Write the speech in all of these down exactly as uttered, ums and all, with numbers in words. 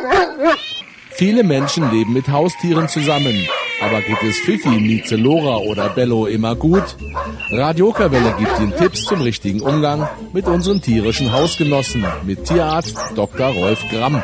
Viele Menschen leben mit Haustieren zusammen. Aber geht es Fifi, Mieze, Lora oder Bello immer gut? Radio Okerwelle gibt Ihnen Tipps zum richtigen Umgang mit unseren tierischen Hausgenossen mit Tierarzt Doktor Rolf Gramm.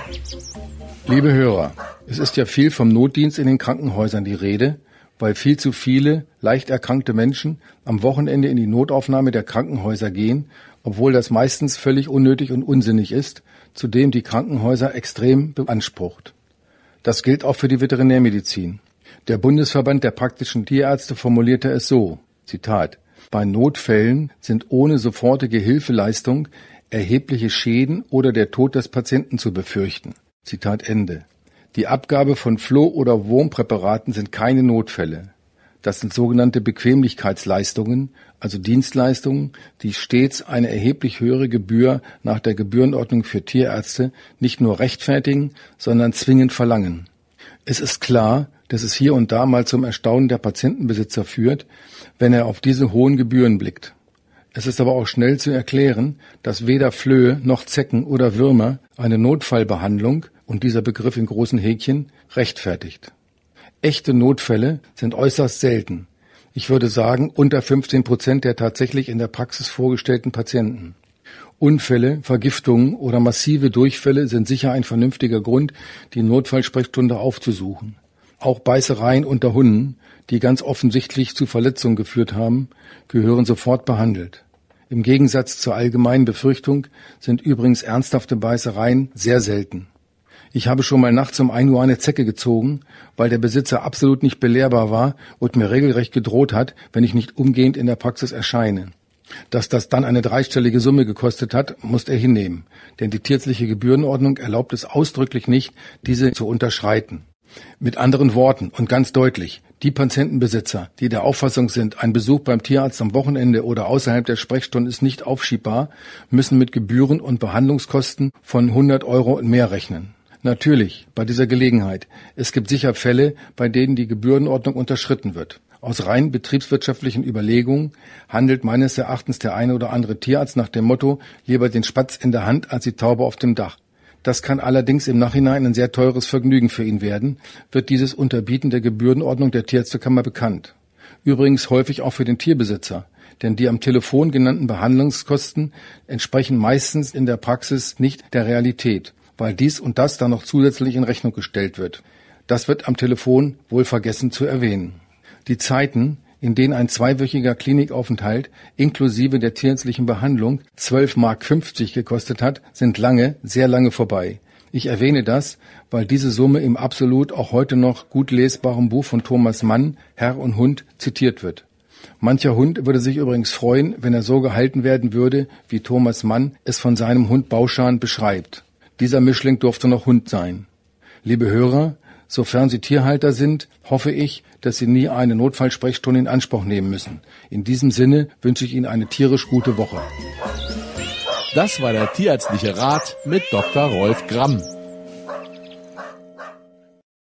Liebe Hörer, es ist ja viel vom Notdienst in den Krankenhäusern die Rede, weil viel zu viele leicht erkrankte Menschen am Wochenende in die Notaufnahme der Krankenhäuser gehen, obwohl das meistens völlig unnötig und unsinnig ist, zudem die Krankenhäuser extrem beansprucht. Das gilt auch für die Veterinärmedizin. Der Bundesverband der praktischen Tierärzte formulierte es so, Zitat, bei Notfällen sind ohne sofortige Hilfeleistung erhebliche Schäden oder der Tod des Patienten zu befürchten. Zitat Ende. Die Abgabe von Floh- oder Wurmpräparaten sind keine Notfälle. Das sind sogenannte Bequemlichkeitsleistungen, also Dienstleistungen, die stets eine erheblich höhere Gebühr nach der Gebührenordnung für Tierärzte nicht nur rechtfertigen, sondern zwingend verlangen. Es ist klar, dass es hier und da mal zum Erstaunen der Patientenbesitzer führt, wenn er auf diese hohen Gebühren blickt. Es ist aber auch schnell zu erklären, dass weder Flöhe noch Zecken oder Würmer eine Notfallbehandlung, und dieser Begriff in großen Häkchen, rechtfertigt. Echte Notfälle sind äußerst selten. Ich würde sagen, unter fünfzehn Prozent der tatsächlich in der Praxis vorgestellten Patienten. Unfälle, Vergiftungen oder massive Durchfälle sind sicher ein vernünftiger Grund, die Notfallsprechstunde aufzusuchen. Auch Beißereien unter Hunden, die ganz offensichtlich zu Verletzungen geführt haben, gehören sofort behandelt. Im Gegensatz zur allgemeinen Befürchtung sind übrigens ernsthafte Beißereien sehr selten. Ich habe schon mal nachts um ein Uhr eine Zecke gezogen, weil der Besitzer absolut nicht belehrbar war und mir regelrecht gedroht hat, wenn ich nicht umgehend in der Praxis erscheine. Dass das dann eine dreistellige Summe gekostet hat, musste er hinnehmen, denn die tierärztliche Gebührenordnung erlaubt es ausdrücklich nicht, diese zu unterschreiten. Mit anderen Worten und ganz deutlich, die Patientenbesitzer, die der Auffassung sind, ein Besuch beim Tierarzt am Wochenende oder außerhalb der Sprechstunde ist nicht aufschiebbar, müssen mit Gebühren und Behandlungskosten von hundert Euro und mehr rechnen. Natürlich, bei dieser Gelegenheit. Es gibt sicher Fälle, bei denen die Gebührenordnung unterschritten wird. Aus rein betriebswirtschaftlichen Überlegungen handelt meines Erachtens der eine oder andere Tierarzt nach dem Motto, lieber den Spatz in der Hand als die Taube auf dem Dach. Das kann allerdings im Nachhinein ein sehr teures Vergnügen für ihn werden, wird dieses Unterbieten der Gebührenordnung der Tierärztekammer bekannt. Übrigens häufig auch für den Tierbesitzer, denn die am Telefon genannten Behandlungskosten entsprechen meistens in der Praxis nicht der Realität, weil dies und das dann noch zusätzlich in Rechnung gestellt wird. Das wird am Telefon wohl vergessen zu erwähnen. Die Zeiten, in denen ein zweiwöchiger Klinikaufenthalt inklusive der tierärztlichen Behandlung zwölf Mark fünfzig gekostet hat, sind lange, sehr lange vorbei. Ich erwähne das, weil diese Summe im absolut auch heute noch gut lesbaren Buch von Thomas Mann, Herr und Hund, zitiert wird. Mancher Hund würde sich übrigens freuen, wenn er so gehalten werden würde, wie Thomas Mann es von seinem Hund Bauschan beschreibt. Dieser Mischling durfte noch Hund sein. Liebe Hörer, sofern Sie Tierhalter sind, hoffe ich, dass Sie nie eine Notfallsprechstunde in Anspruch nehmen müssen. In diesem Sinne wünsche ich Ihnen eine tierisch gute Woche. Das war der tierärztliche Rat mit Doktor Rolf Gramm.